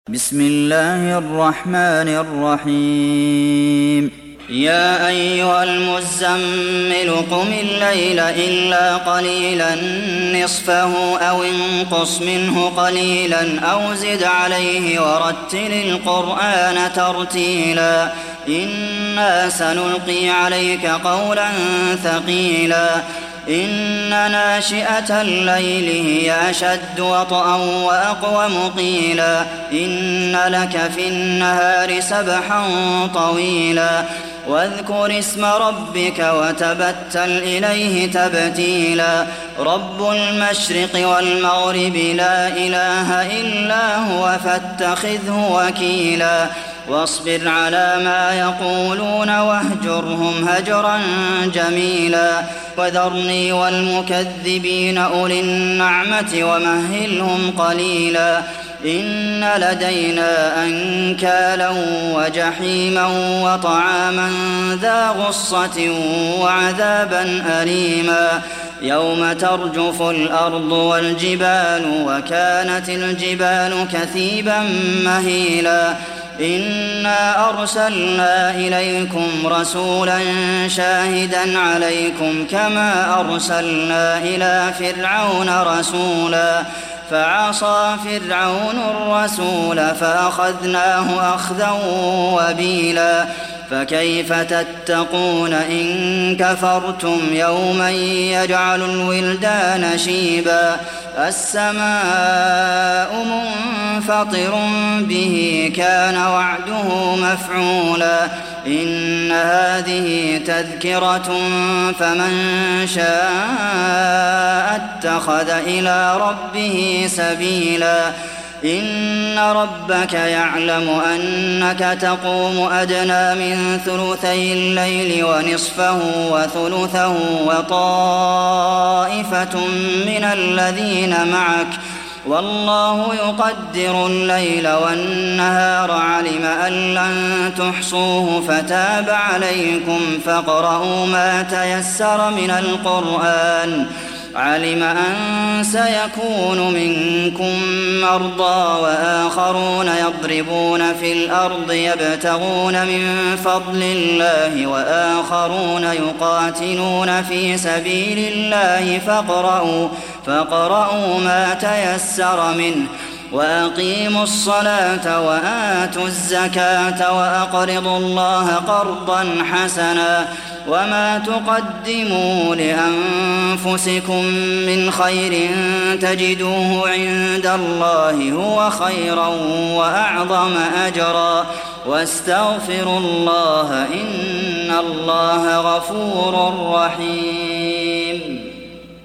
بسم الله الرحمن الرحيم يا أيها المزمل قم الليل إلا قليلا نصفه أو انقص منه قليلا أو زد عليه ورتل القرآن ترتيلا إنا سنلقي عليك قولا ثقيلا إن ناشئة الليل هي أشد وطئا وأقوم قيلا إن لك في النهار سبحا طويلا واذكر اسم ربك وتبتل إليه تبتيلا رب المشرق والمغرب لا إله إلا هو فاتخذه وكيلا واصبر على ما يقولون واهجرهم هجرا جميلا وذرني والمكذبين أولي النعمة ومهلهم قليلا إن لدينا أنكالا وجحيما وطعاما ذا غصة وعذابا أليما يوم ترجف الأرض والجبال وكانت الجبال كثيبا مهيلا إنا أرسلنا إليكم رسولا شاهدا عليكم كما أرسلنا إلى فرعون رسولا فعصى فرعون الرسول فأخذناه أخذا وبيلا فكيف تتقون إن كفرتم يوما يجعل الولدان شيبا السماء منفطر به كان وعده مفعولا إن هذه تذكرة فمن شاء اتخذ إلى ربه سبيلا إن ربك يعلم أنك تقوم أدنى من ثلثي الليل ونصفه وثلثه وطائفة من الذين معك والله يقدر الليل والنهار علم أن لن تحصوه فتاب عليكم فاقرؤوا ما تيسر من القرآن علم أن سيكون منكم مرضى وآخرون يضربون في الأرض يبتغون من فضل الله وآخرون يقاتلون في سبيل الله فاقرؤوا ما تيسر منه وأقيموا الصلاة وآتوا الزكاة وأقرضوا الله قرضا حسنا وما تقدموا لأنفسكم من خير تجدوه عند الله هو خيرا وأعظم أجرا واستغفروا الله إن الله غفور رحيم